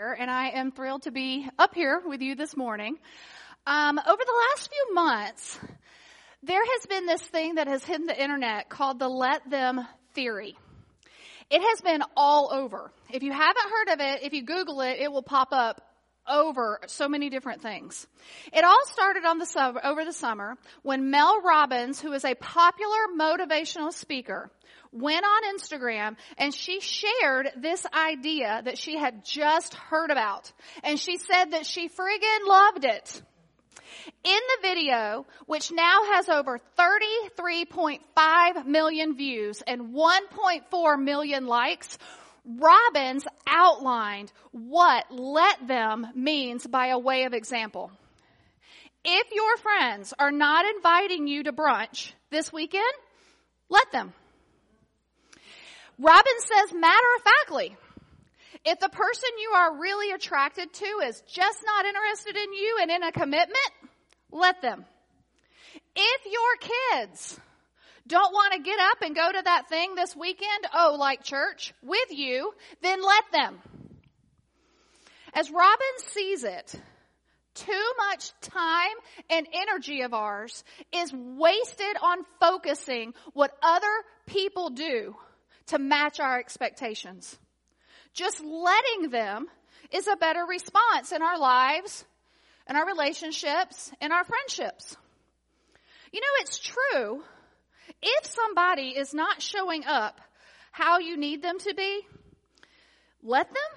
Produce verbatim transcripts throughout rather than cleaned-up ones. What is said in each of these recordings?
And I am thrilled to be up here with you this morning. Um, over the last few months, there has been this thing that has hit the internet called the Let Them theory. It has been all over. If you haven't heard of it, if you Google it, it will pop up over so many different things. It all started on the summer, over the summer when Mel Robbins, who is a popular motivational speaker, went on Instagram and she shared this idea that she had just heard about. And she said that she friggin' loved it. In the video, which now has over thirty-three point five million views and one point four million likes, Robbins outlined what let them means by a way of example. If your friends are not inviting you to brunch this weekend, let them. Robbins says matter-of-factly, if the person you are really attracted to is just not interested in you and in a commitment, let them. If your kids don't want to get up and go to that thing this weekend, oh, like church, with you, then let them. As Robbins sees it, too much time and energy of ours is wasted on focusing what other people do to match our expectations. Just letting them is a better response in our lives, in our relationships, in our friendships. You know, it's true. If somebody is not showing up how you need them to be, let them.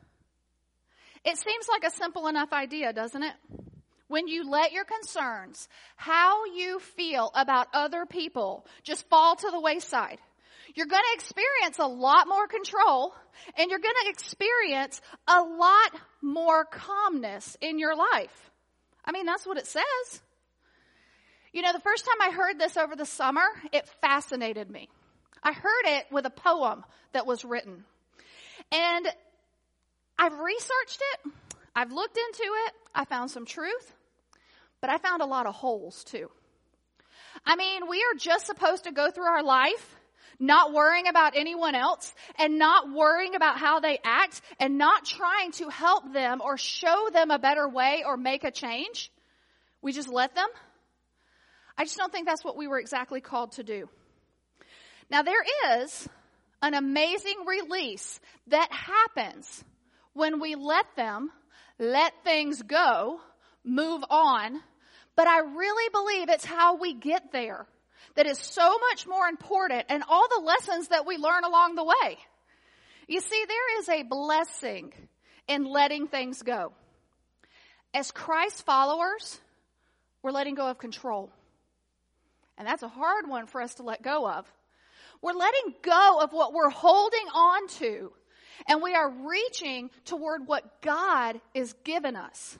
It seems like a simple enough idea, doesn't it? When you let your concerns, how you feel about other people, just fall to the wayside, you're going to experience a lot more control, and you're going to experience a lot more calmness in your life. I mean, that's what it says. You know, the first time I heard this over the summer, it fascinated me. I heard it with a poem that was written. And I've researched it. I've looked into it. I found some truth. But I found a lot of holes, too. I mean, we are just supposed to go through our life not worrying about anyone else and not worrying about how they act and not trying to help them or show them a better way or make a change. We just let them. I just don't think that's what we were exactly called to do. Now, there is an amazing release that happens when we let them, let things go, move on. But I really believe it's how we get there that is so much more important, and all the lessons that we learn along the way. You see, there is a blessing in letting things go. As Christ followers, we're letting go of control. And that's a hard one for us to let go of. We're letting go of what we're holding on to, and we are reaching toward what God is giving us.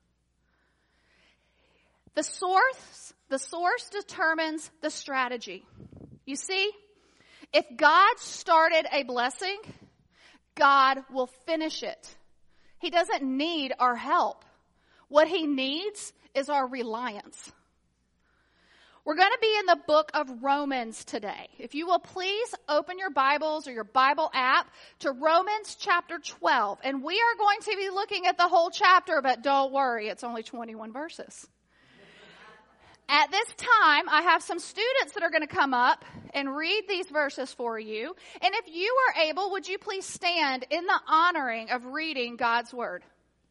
The source, the source determines the strategy. You see, if God started a blessing, God will finish it. He doesn't need our help. What he needs is our reliance. We're going to be in the book of Romans today. If you will please open your Bibles or your Bible app to Romans chapter twelve. And we are going to be looking at the whole chapter, but don't worry, it's only twenty-one verses. At this time, I have some students that are going to come up and read these verses for you. And if you are able, would you please stand in the honoring of reading God's Word?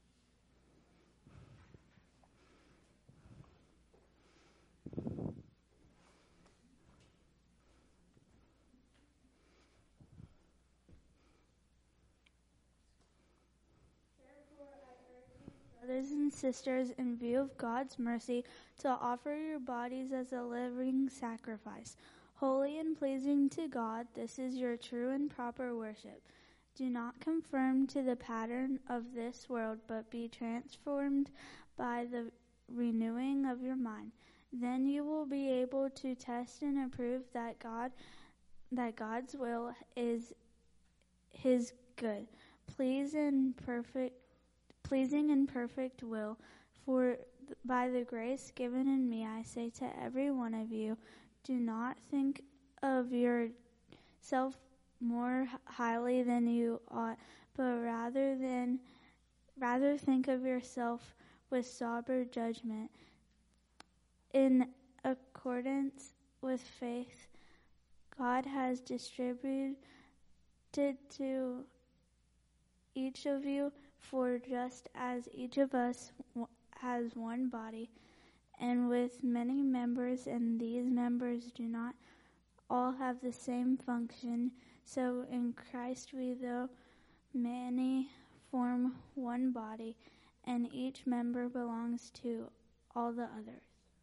Brothers and sisters, in view of God's mercy, to offer your bodies as a living sacrifice, holy and pleasing to God. This is your true and proper worship. Do not conform to the pattern of this world, but be transformed by the renewing of your mind. Then you will be able to test and approve that God, that God's will is His good, please and perfect. pleasing and perfect will. For by the grace given in me, I say to every one of you, do not think of yourself more highly than you ought, but rather than Rather think of yourself with sober judgment. In accordance with faith, God has distributed to each of you for just as each of us has one body, and with many members, and these members do not all have the same function. So in Christ we, though many, form one body, and each member belongs to all the others.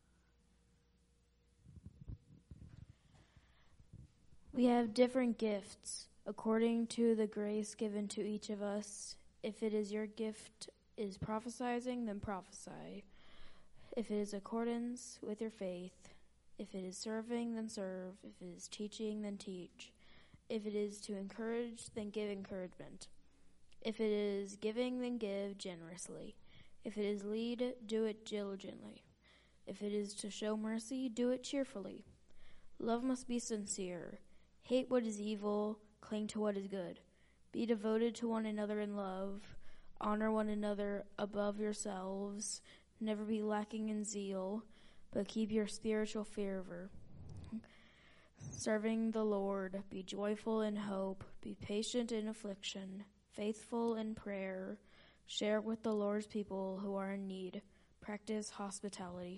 We have different gifts according to the grace given to each of us. If it is your gift is prophesying, then prophesy. If it is accordance with your faith, if it is serving, then serve. If it is teaching, then teach. If it is to encourage, then give encouragement. If it is giving, then give generously. If it is lead, do it diligently. If it is to show mercy, do it cheerfully. Love must be sincere. Hate what is evil, cling to what is good. Be devoted to one another in love. Honor one another above yourselves. Never be lacking in zeal, but keep your spiritual fervor. Serving the Lord, be joyful in hope, be patient in affliction, faithful in prayer. Share with the Lord's people who are in need. Practice hospitality.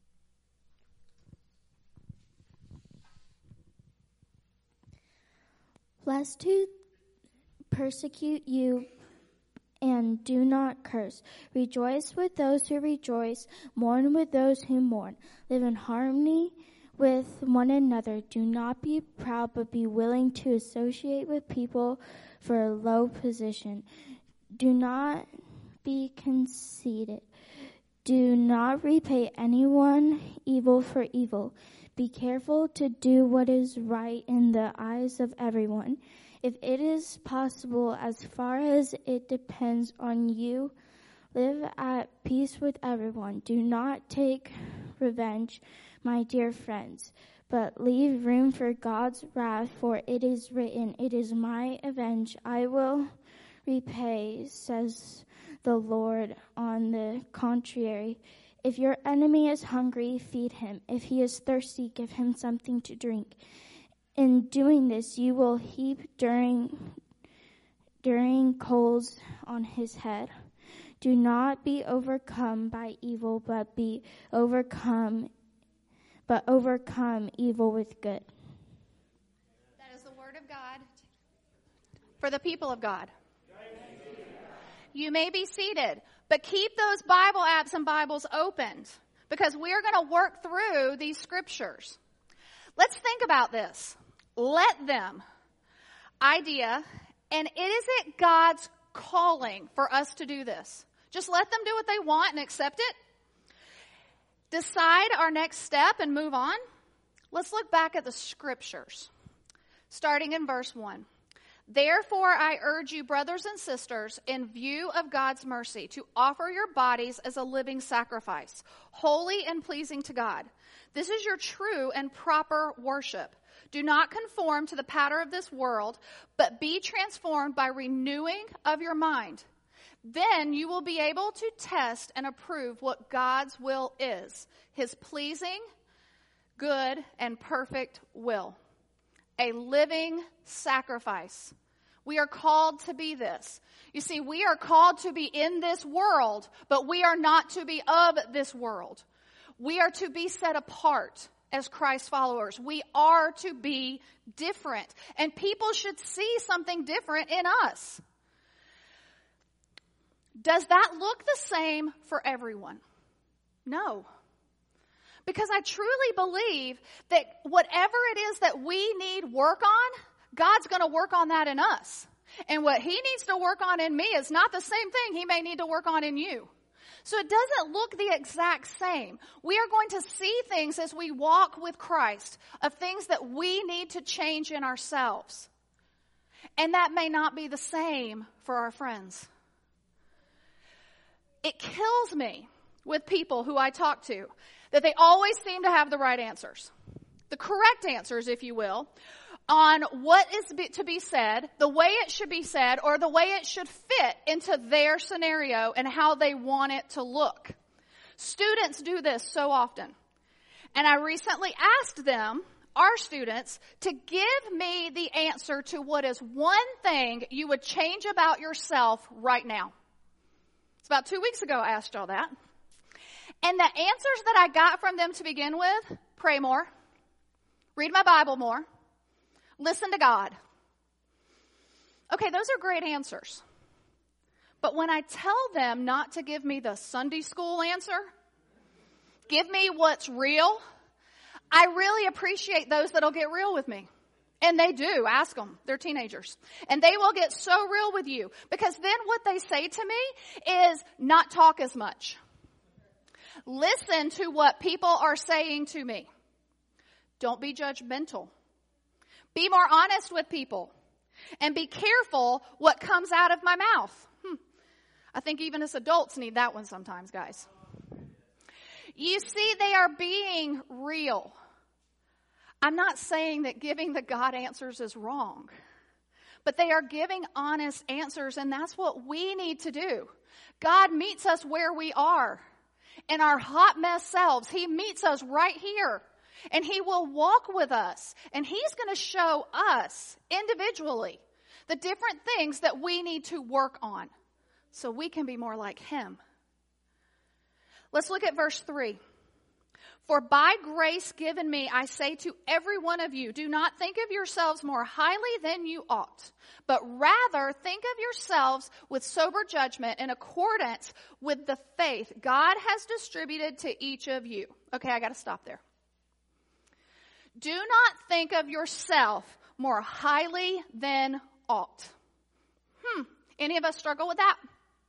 Lest who persecute you and do not curse. Rejoice with those who rejoice. Mourn with those who mourn. Live in harmony with one another. Do not be proud, but be willing to associate with people for a low position. Do not be conceited. Do not repay anyone evil for evil. Be careful to do what is right in the eyes of everyone. If it is possible, as far as it depends on you, live at peace with everyone. Do not take revenge, my dear friends, but leave room for God's wrath, for it is written, "It is my revenge, I will repay," says the Lord. On the contrary, if your enemy is hungry, feed him. If he is thirsty, give him something to drink. In doing this, you will heap during, during coals on his head. Do not be overcome by evil, but be overcome, but overcome evil with good. That is the word of God for the people of God. You may be seated, but keep those Bible apps and Bibles opened, because we're going to work through these scriptures. Let's think about this. Let them idea, and it isn't God's calling for us to do this. Just let them do what they want and accept it. Decide our next step and move on. Let's look back at the scriptures, starting in verse one. Therefore, I urge you, brothers and sisters, in view of God's mercy, to offer your bodies as a living sacrifice, holy and pleasing to God. This is your true and proper worship. Do not conform to the pattern of this world, but be transformed by renewing of your mind. Then you will be able to test and approve what God's will is, his pleasing, good, and perfect will. A living sacrifice. We are called to be this. You see, we are called to be in this world, but we are not to be of this world. We are to be set apart as Christ followers. We are to be different, and people should see something different in us. Does that look the same for everyone? No. Because I truly believe that whatever it is that we need work on, God's going to work on that in us. And what he needs to work on in me is not the same thing he may need to work on in you. So it doesn't look the exact same. We are going to see things as we walk with Christ of things that we need to change in ourselves. And that may not be the same for our friends. It kills me with people who I talk to that they always seem to have the right answers. The correct answers, if you will, on what is be, to be said, the way it should be said, or the way it should fit into their scenario and how they want it to look. Students do this so often. And I recently asked them, our students, to give me the answer to what is one thing you would change about yourself right now. It's about two weeks ago I asked y'all that. And the answers that I got from them to begin with, pray more, read my Bible more, listen to God. Okay, those are great answers. But when I tell them not to give me the Sunday school answer, give me what's real, I really appreciate those that'll get real with me. And they do. Ask them. They're teenagers. And they will get so real with you. Because then what they say to me is not talk as much. Listen to what people are saying to me. Don't be judgmental. Be more honest with people. And be careful what comes out of my mouth. Hmm. I think even as adults need that one sometimes, guys. You see, they are being real. I'm not saying that giving the God answers is wrong. But they are giving honest answers, and that's what we need to do. God meets us where we are. In our hot mess selves, He meets us right here. And He will walk with us. And He's going to show us individually the different things that we need to work on so we can be more like Him. Let's look at verse three. For by grace given me, I say to every one of you, do not think of yourselves more highly than you ought, but rather think of yourselves with sober judgment in accordance with the faith God has distributed to each of you. Okay, I got to stop there. Do not think of yourself more highly than ought. Hmm, any of us struggle with that?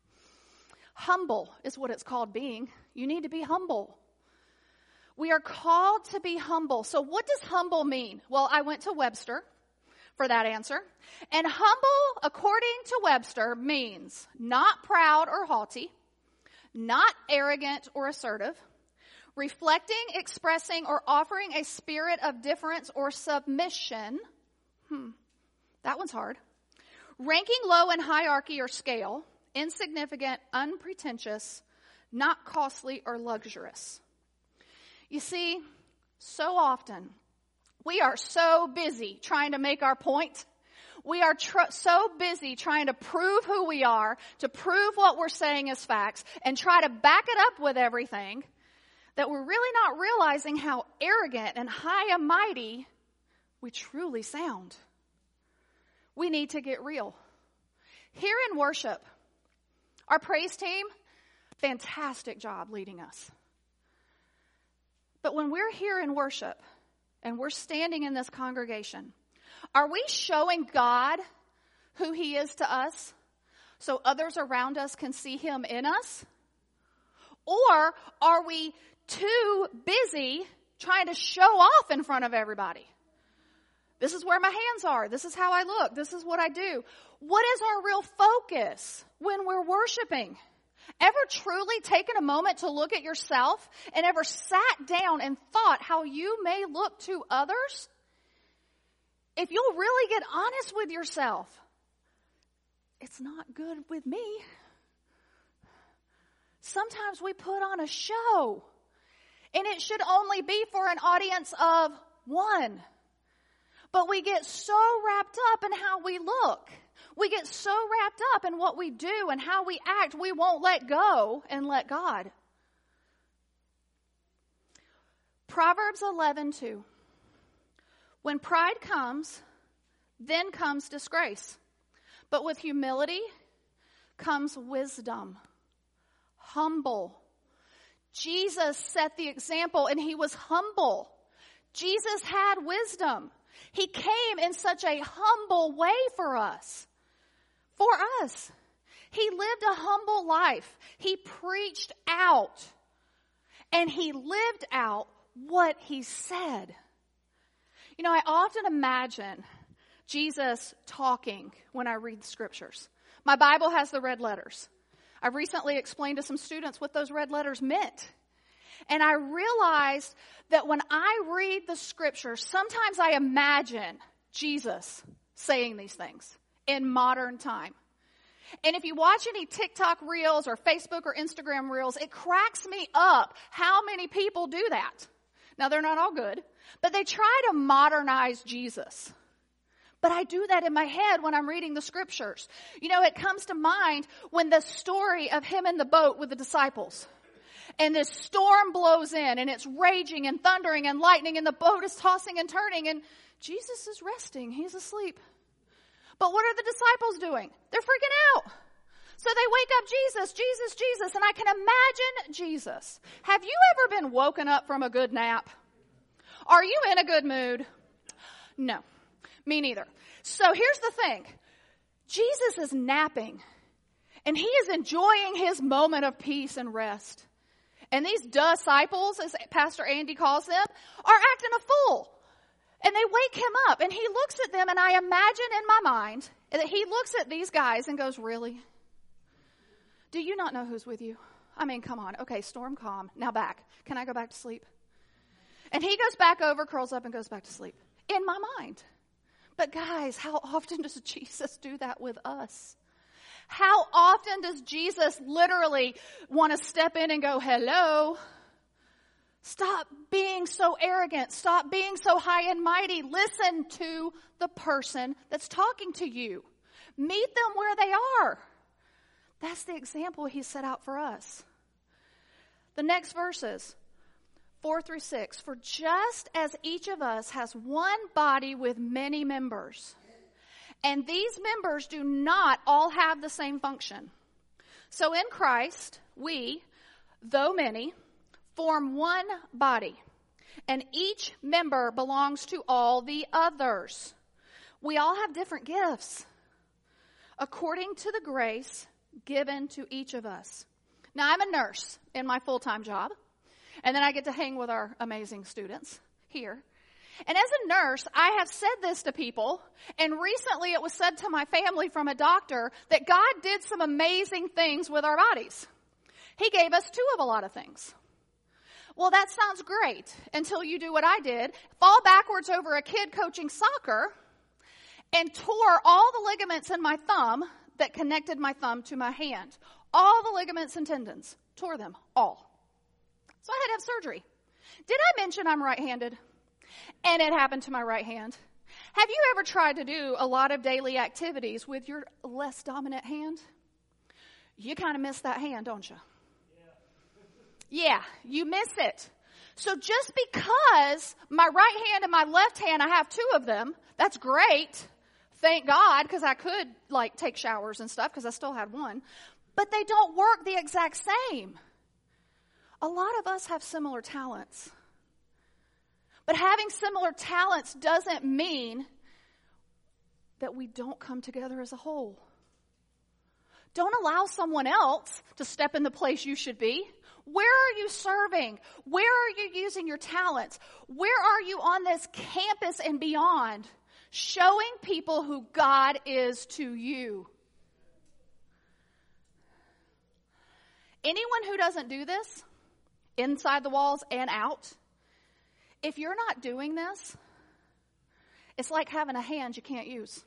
Humble is what it's called being. You need to be humble. We are called to be humble. So what does humble mean? Well, I went to Webster for that answer. And humble, according to Webster, means not proud or haughty, not arrogant or assertive, reflecting, expressing, or offering a spirit of difference or submission. Hmm, that one's hard. Ranking low in hierarchy or scale, insignificant, unpretentious, not costly or luxurious. You see, so often we are so busy trying to make our point. We are tr- so busy trying to prove who we are, to prove what we're saying is facts, and try to back it up with everything, that we're really not realizing how arrogant and high and mighty we truly sound. We need to get real. Here in worship, our praise team, fantastic job leading us. But when we're here in worship and we're standing in this congregation, are we showing God who He is to us so others around us can see Him in us? Or are we too busy trying to show off in front of everybody? This is where my hands are. This is how I look. This is what I do. What is our real focus when we're worshiping? Ever truly taken a moment to look at yourself and ever sat down and thought how you may look to others? If you'll really get honest with yourself, it's not good with me. Sometimes we put on a show, and it should only be for an audience of one. But we get so wrapped up in how we look. We get so wrapped up in what we do and how we act, we won't let go and let God. Proverbs eleven two. When pride comes, then comes disgrace. But with humility comes wisdom. Humble. Jesus set the example and He was humble. Jesus had wisdom. He came in such a humble way for us. For us. He lived a humble life. He preached out. And He lived out what He said. You know, I often imagine Jesus talking when I read the scriptures. My Bible has the red letters. I recently explained to some students what those red letters meant. And I realized that when I read the scriptures, sometimes I imagine Jesus saying these things in modern time. And if you watch any TikTok reels or Facebook or Instagram reels, it cracks me up how many people do that. Now, they're not all good, but they try to modernize Jesus. But I do that in my head when I'm reading the scriptures. You know, it comes to mind when the story of him in the boat with the disciples. And this storm blows in, and it's raging and thundering and lightning, and the boat is tossing and turning, and Jesus is resting. He's asleep. But what are the disciples doing? They're freaking out. So they wake up, Jesus, Jesus, Jesus, and I can imagine Jesus. Have you ever been woken up from a good nap? Are you in a good mood? No, me neither. So here's the thing. Jesus is napping, and he is enjoying his moment of peace and rest. And these disciples, as Pastor Andy calls them, are acting a fool. And they wake him up, and he looks at them, and I imagine in my mind that he looks at these guys and goes, really? Do you not know who's with you? I mean, come on. Okay, storm calm. Now back. Can I go back to sleep? And he goes back over, curls up, and goes back to sleep. In my mind. But guys, how often does Jesus do that with us? How often does Jesus literally want to step in and go, hello? Stop being so arrogant. Stop being so high and mighty. Listen to the person that's talking to you. Meet them where they are. That's the example he set out for us. The next verses, four through six. For just as each of us has one body with many members, and these members do not all have the same function. So in Christ, we, though many, form one body, and each member belongs to all the others. We all have different gifts according to the grace given to each of us. Now, I'm a nurse in my full-time job, and then I get to hang with our amazing students here. And as a nurse, I have said this to people, and recently it was said to my family from a doctor that God did some amazing things with our bodies. He gave us two of a lot of things. Well, that sounds great until you do what I did, fall backwards over a kid coaching soccer, and tore all the ligaments in my thumb that connected my thumb to my hand. All the ligaments and tendons. Tore them all. So I had to have surgery. Did I mention I'm right-handed? And it happened to my right hand. Have you ever tried to do a lot of daily activities with your less dominant hand? You kind of miss that hand, don't you? Yeah, you miss it. So just because my right hand and my left hand, I have two of them, that's great. Thank God, because I could like take showers and stuff because I still had one. But they don't work the exact same. A lot of us have similar talents. But having similar talents doesn't mean that we don't come together as a whole. Don't allow someone else to step in the place you should be. Where are you serving? Where are you using your talents? Where are you on this campus and beyond, showing people who God is to you? Anyone who doesn't do this, inside the walls and out, if you're not doing this, it's like having a hand you can't use.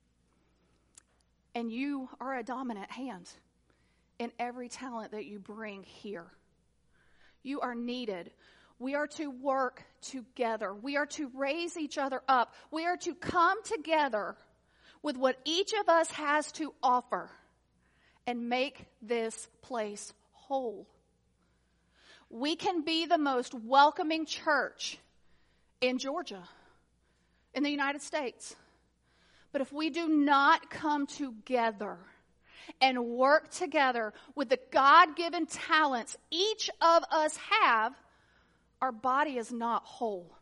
And you are a dominant hand in every talent that you bring here. You are needed. We are to work together. We are to raise each other up. We are to come together with what each of us has to offer and make this place whole. We can be the most welcoming church in Georgia, in the United States. But if we do not come together and work together with the God-given talents each of us have, our body is not whole.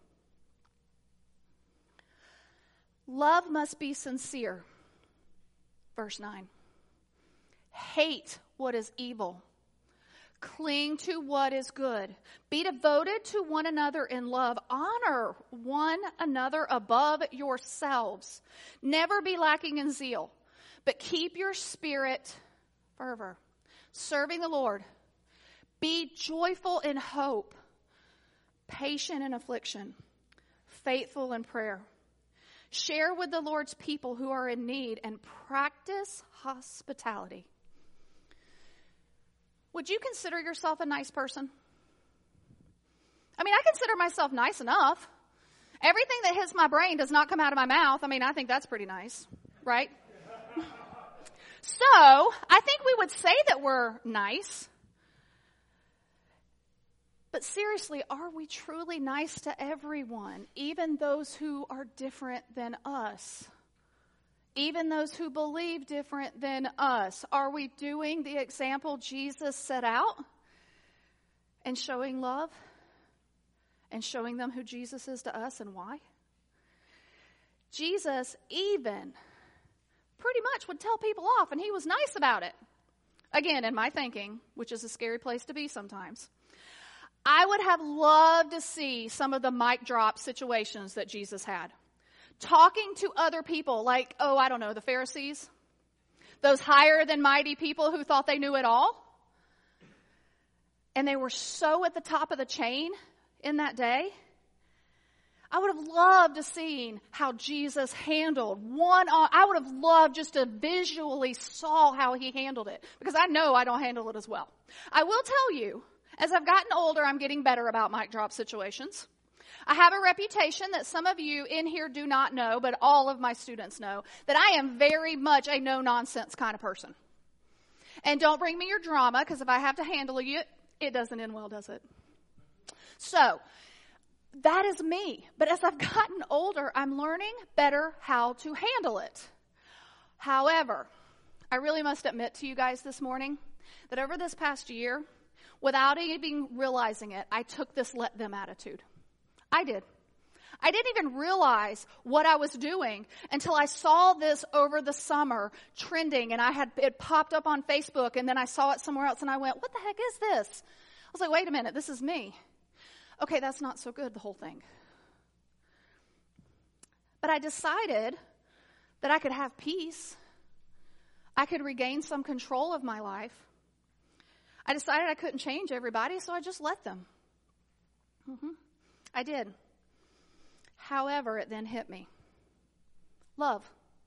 Love must be sincere. Verse nine. Hate what is evil. Cling to what is good. Be devoted to one another in love. Honor one another above yourselves. Never be lacking in zeal, but keep your spirit fervor, serving the Lord. Be joyful in hope, patient in affliction, faithful in prayer. Share with the Lord's people who are in need, and practice hospitality. Would you consider yourself a nice person? I mean, I consider myself nice enough. Everything that hits my brain does not come out of my mouth. I mean, I think that's pretty nice, right? So, I think we would say that we're nice. But seriously, are we truly nice to everyone, even those who are different than us? Even those who believe different than us? Are we doing the example Jesus set out and showing love and showing them who Jesus is to us and why? Jesus even pretty much would tell people off, and he was nice about it. Again, in my thinking, which is a scary place to be sometimes, I would have loved to see some of the mic drop situations that Jesus had. Talking to other people like, oh, I don't know, the Pharisees. Those higher than mighty people who thought they knew it all. And they were so at the top of the chain in that day. I would have loved to see how Jesus handled one on, I would have loved just to visually saw how he handled it. Because I know I don't handle it as well. I will tell you, as I've gotten older, I'm getting better about mic drop situations. I have a reputation that some of you in here do not know, but all of my students know, that I am very much a no-nonsense kind of person. And don't bring me your drama, because if I have to handle it, it doesn't end well, does it? So, that is me. But as I've gotten older, I'm learning better how to handle it. However, I really must admit to you guys this morning that over this past year, without even realizing it, I took this let them attitude. I did. I didn't even realize what I was doing until I saw this over the summer trending, and I had it popped up on Facebook, and then I saw it somewhere else, and I went, what the heck is this? I was like, wait a minute, this is me. Okay, that's not so good, the whole thing. But I decided that I could have peace. I could regain some control of my life. I decided I couldn't change everybody, so I just let them. Mm-hmm. I did. However, it then hit me. Love.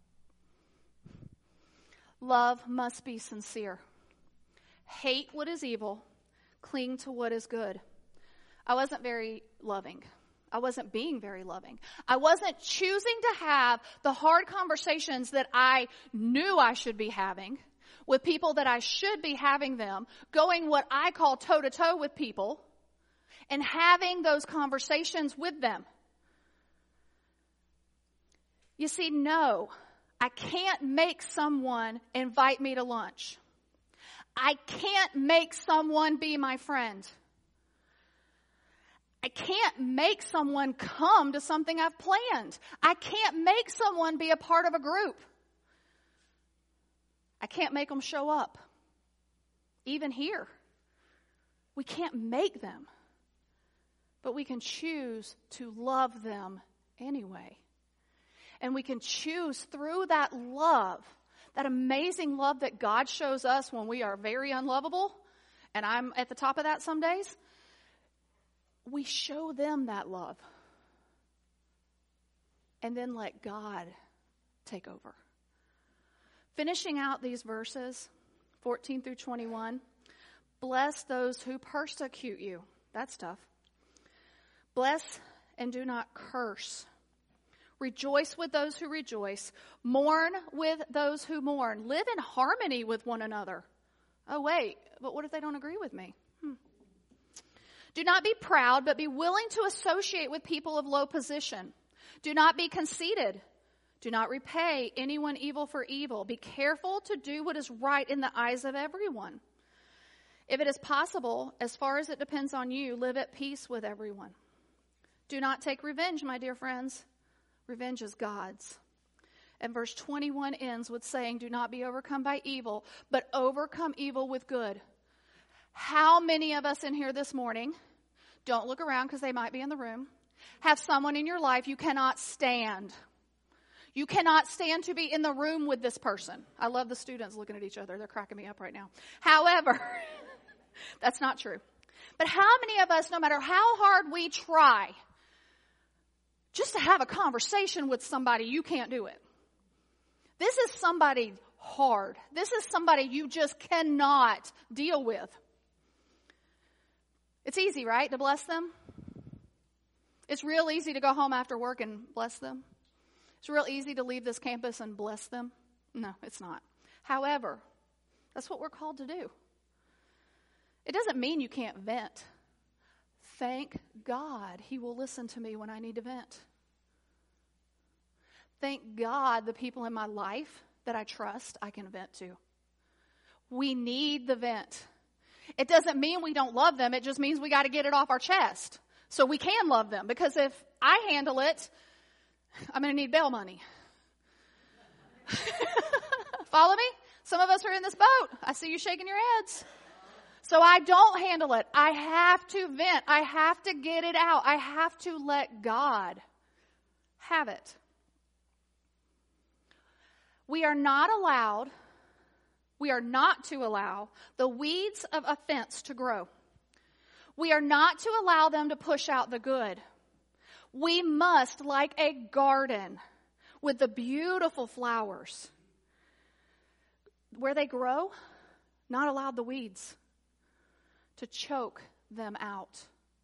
Love must be sincere. Hate what is evil. Cling to what is good. I wasn't very loving. I wasn't being very loving. I wasn't choosing to have the hard conversations that I knew I should be having with people that I should be having them, going what I call toe-to-toe with people, and having those conversations with them. You see, no, I can't make someone invite me to lunch. I can't make someone be my friend. I can't make someone come to something I've planned. I can't make someone be a part of a group. I can't make them show up. Even here. We can't make them. But we can choose to love them anyway. And we can choose through that love, that amazing love that God shows us when we are very unlovable, and I'm at the top of that some days, we show them that love. And then let God take over. Finishing out these verses, fourteen through twenty-one, bless those who persecute you. That's tough. Bless and do not curse. Rejoice with those who rejoice. Mourn with those who mourn. Live in harmony with one another. Oh, wait, but what if they don't agree with me? Hmm. Do not be proud, but be willing to associate with people of low position. Do not be conceited. Do not repay anyone evil for evil. Be careful to do what is right in the eyes of everyone. If it is possible, as far as it depends on you, live at peace with everyone. Do not take revenge, my dear friends. Revenge is God's. And verse twenty-one ends with saying, do not be overcome by evil, but overcome evil with good. How many of us in here this morning, don't look around because they might be in the room, have someone in your life you cannot stand? You cannot stand to be in the room with this person. I love the students looking at each other. They're cracking me up right now. However, that's not true. But how many of us, no matter how hard we try just to have a conversation with somebody, you can't do it. This is somebody hard. This is somebody you just cannot deal with. It's easy, right, to bless them? It's real easy to go home after work and bless them. It's real easy to leave this campus and bless them. No, it's not. However, that's what we're called to do. It doesn't mean you can't vent. Thank God he will listen to me when I need to vent. Thank God the people in my life that I trust I can vent to. We need the vent. It doesn't mean we don't love them. It just means we got to get it off our chest so we can love them. Because if I handle it, I'm going to need bail money. Follow me? Some of us are in this boat. I see you shaking your heads. So I don't handle it. I have to vent. I have to get it out. I have to let God have it. We are not allowed, we are not to allow the weeds of offense to grow. We are not to allow them to push out the good. We must, like a garden with the beautiful flowers, where they grow, not allow the weeds to choke them out.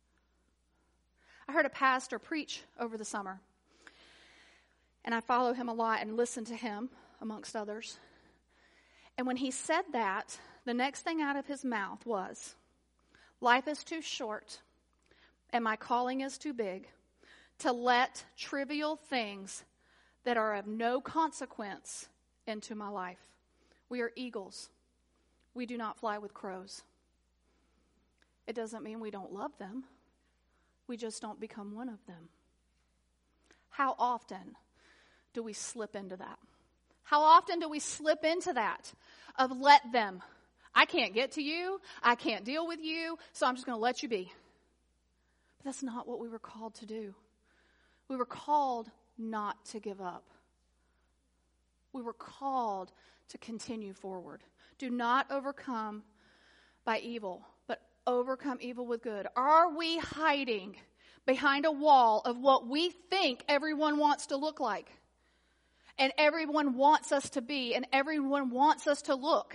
I heard a pastor preach over the summer, and I follow him a lot and listen to him, amongst others. And when he said that, the next thing out of his mouth was, life is too short, and my calling is too big to let trivial things that are of no consequence into my life. We are eagles. We do not fly with crows. It doesn't mean we don't love them. We just don't become one of them. How often do we slip into that? How often do we slip into that of let them? I can't get to you. I can't deal with you, so I'm just going to let you be. But that's not what we were called to do. We were called not to give up. We were called to continue forward. Do not overcome by evil, but overcome evil with good. Are we hiding behind a wall of what we think everyone wants to look like? And everyone wants us to be, and everyone wants us to look?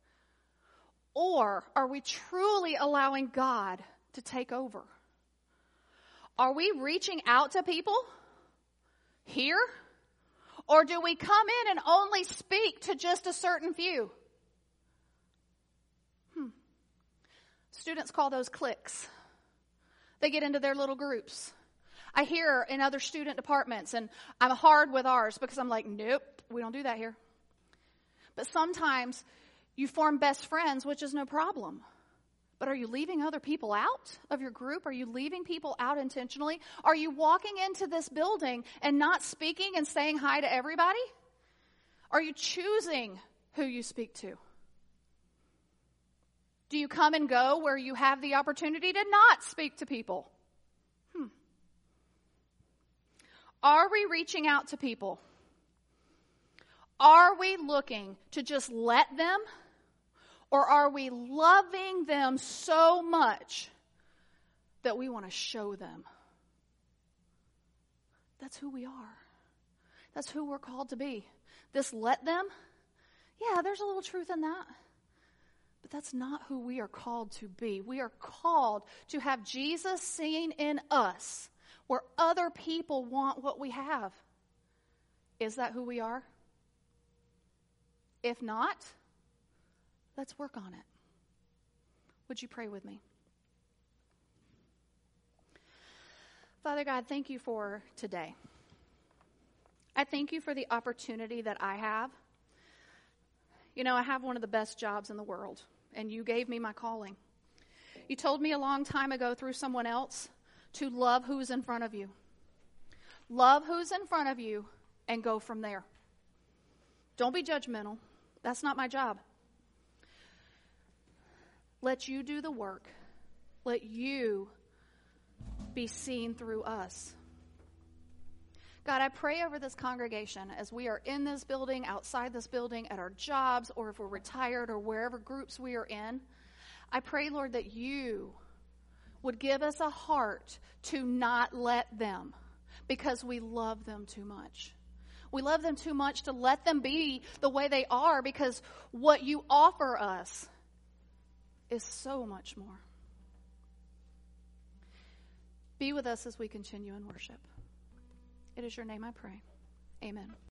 Or are we truly allowing God to take over? Are we reaching out to people here? Or do we come in and only speak to just a certain few? Hmm. Students call those cliques. They get into their little groups. I hear in other student departments, and I'm hard with ours because I'm like, nope, we don't do that here. But sometimes you form best friends, which is no problem. But are you leaving other people out of your group? Are you leaving people out intentionally? Are you walking into this building and not speaking and saying hi to everybody? Are you choosing who you speak to? Do you come and go where you have the opportunity to not speak to people? Hmm. Are we reaching out to people? Are we looking to just let them? Or are we loving them so much that we want to show them? That's who we are. That's who we're called to be. This let them, yeah, there's a little truth in that. But that's not who we are called to be. We are called to have Jesus seen in us where other people want what we have. Is that who we are? If not, let's work on it. Would you pray with me? Father God, thank you for today. I thank you for the opportunity that I have. You know, I have one of the best jobs in the world, and you gave me my calling. You told me a long time ago through someone else to love who's in front of you. Love who's in front of you and go from there. Don't be judgmental. That's not my job. Let you do the work. Let you be seen through us. God, I pray over this congregation as we are in this building, outside this building, at our jobs, or if we're retired or wherever groups we are in. I pray, Lord, that you would give us a heart to not let them, because we love them too much. We love them too much to let them be the way they are, because what you offer us is so much more. Be with us as we continue in worship. It is your name I pray. Amen.